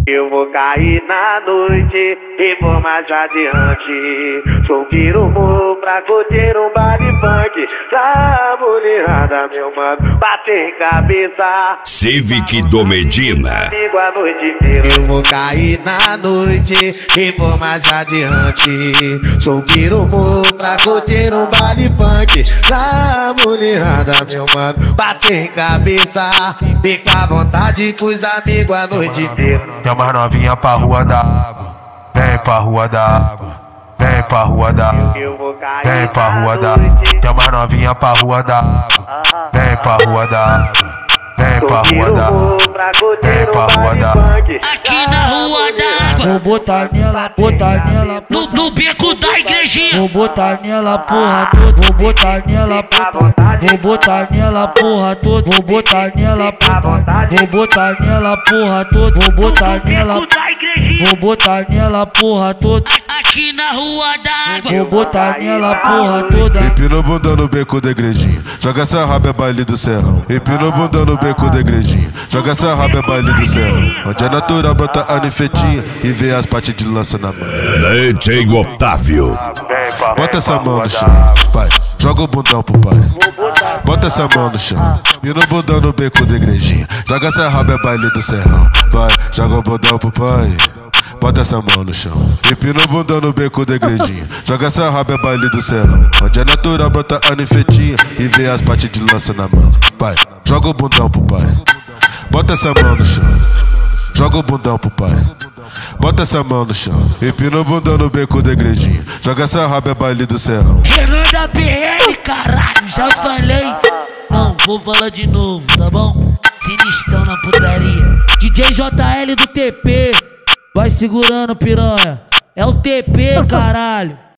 Eu vou cair na noite e vou mais adiante. Subir o morro pra curtir um baile funk. Pra mulherada, meu mano, bater em cabeça. Civic do Medina. Amigo a noite inteira. Eu vou cair na noite e vou mais adiante. Subir o morro pra curtir um baile funk. Pra mulherada, meu mano, bater em cabeça. Fica à vontade com os amigos a noite inteira. Chama novinha pra rua da água, vem pra rua da água, vem pra rua da água, vem pra rua da água. Chama novinha pra rua da água, vem pra rua da água, vem pra rua da água, vem pra rua da água. Aqui na rua da água, vou botar nela, no beco da igrejinha. vou botar nela porra toda, vou botar nela puta, vou botar nela porra toda, vou botar nela puta, vou botar nela porra toda, vou botar nela, vou botar nela porra toda, Aqui na rua da água, vou botar nela porra toda. Empina o bundão no beco da igrejinha, joga essa raba é baile do serrão. Empina o bundão no beco da igrejinha, joga essa raba é baile do serrão. Onde é natural bota a nifetinha e vê as partes de lança na mão. DJ Otávio. Bota essa mão no chão, pai, joga o bundão pro pai. Bota essa mão no chão, empina o bundão no beco da igrejinha, joga essa raba é baile do serrão. Vai, joga o bundão pro pai. Bota essa mão no chão, empina o bundão no beco da igrejinha, joga essa raba é baile do serrão. Onde é natural bota a nifetinha e vê as partes de lança na mão. Pai, joga o bundão pro pai. Bota essa mão no chão, joga o bundão pro pai. Bota essa mão no chão, empina o bundão no beco da igrejinha, joga essa raba é baile do serrão. Renan da BL, caralho, já falei. Não, vou falar de novo, tá bom? Sinistrão na putaria. DJ JL do TP, vai segurando piranha, é o TP caralho.